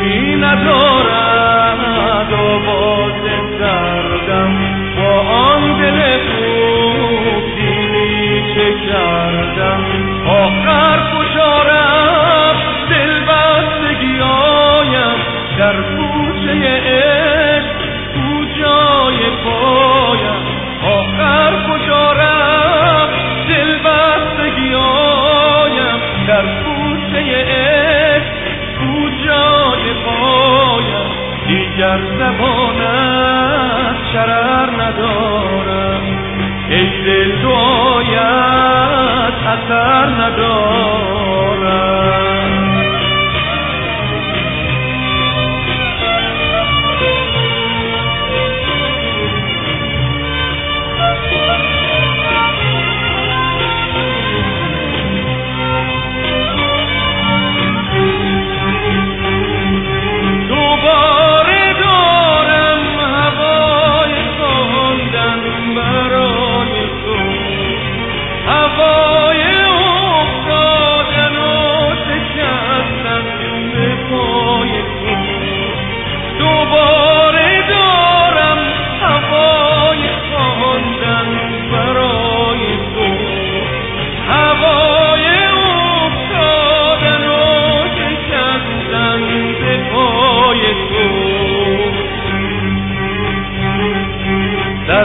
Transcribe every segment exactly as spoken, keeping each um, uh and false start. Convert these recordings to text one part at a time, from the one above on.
شوری ندارد آواز دردم با آن دل خوب دیدی چه کردم آخر کجا رفت دلبستگیایم در کوچه عشق کجای پایم آخر کجا رفت دلبستگیایم در کوچه عشق کجای پایم دیگر زبانت شرر ندارم ای دل دعایت اثر ندارم در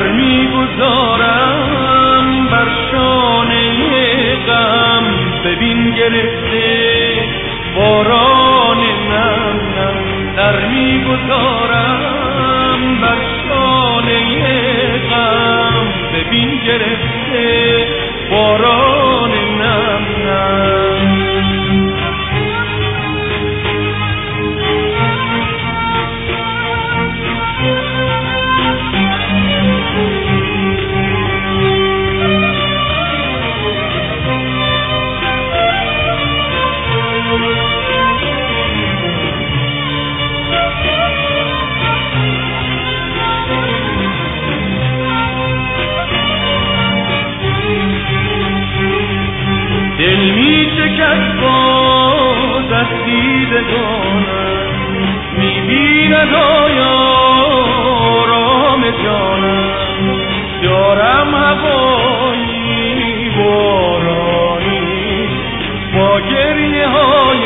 میگذارم بر شانه غم ببین گرفته باران نم نم در میگذارم بر شانه غم ببین گرفته باران نم نم دل می شکست باز از دیدگانم می بیند آیا آرام جانم دارم هوایی بارانی با گریه های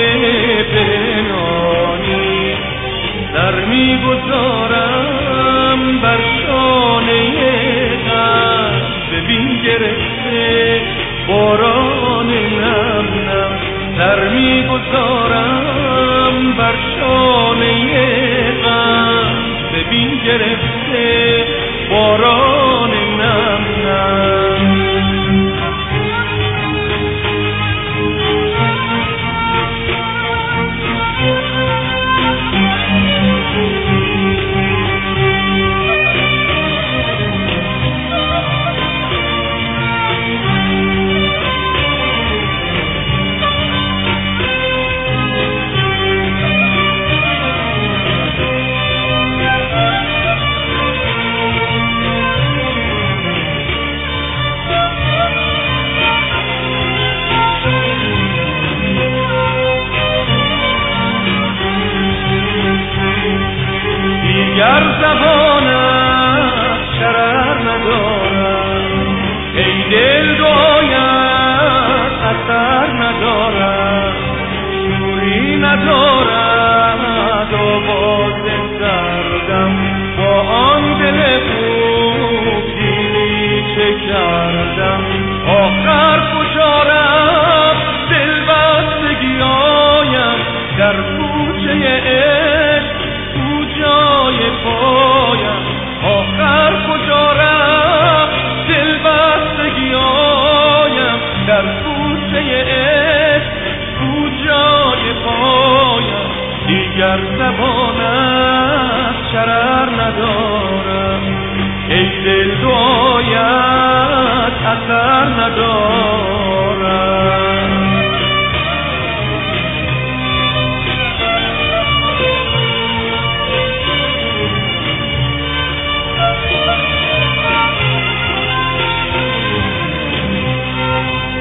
پنهانی در می گذارم بر شانه غم ببین گرفته باران نم نم در میگذارم بر شانه غم ببین گرفته باران نم نم دیگر زبانت شرر ندارم ای دل دعایت اثر ندارم شوری ندارد آواز دردم با آن دل خوب دیدی چه کردم آخر کجا رفت دلبستگیایم در کوچه عشق کجای پایم آخر کجا رفت دلبستگیایم در کوچه عشق کجای پایم دیگر زبانت شرر ندارم ای دل دعایت اثر ندارم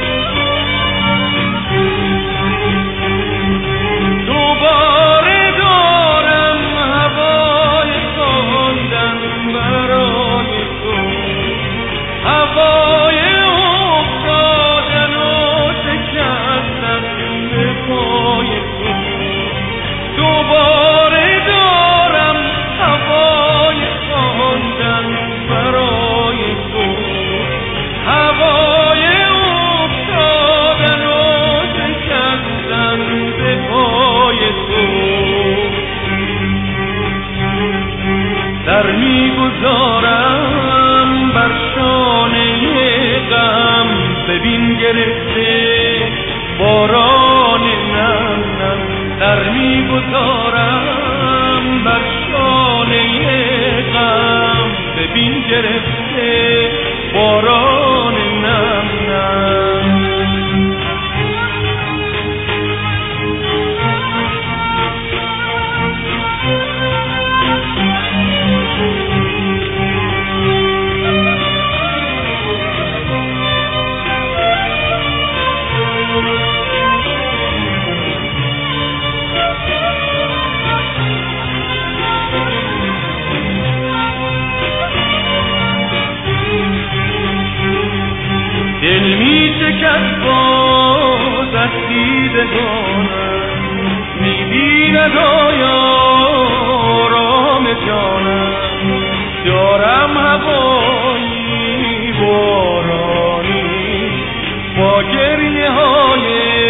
دوباره ببین گرفته باران نم نم. دل می شکست باز از دیدگانم، می بیند آرام جانم. دارم هوایی بارانی با گریه های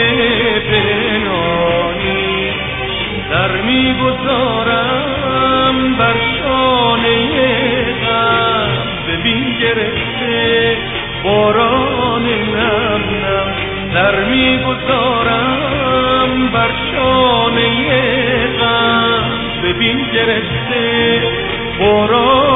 پنهانی، سر می گذارم بر شانه غم. ببین گرفته باران نم نم، سر می گذارم بر شانه غم. ببین گرفته باران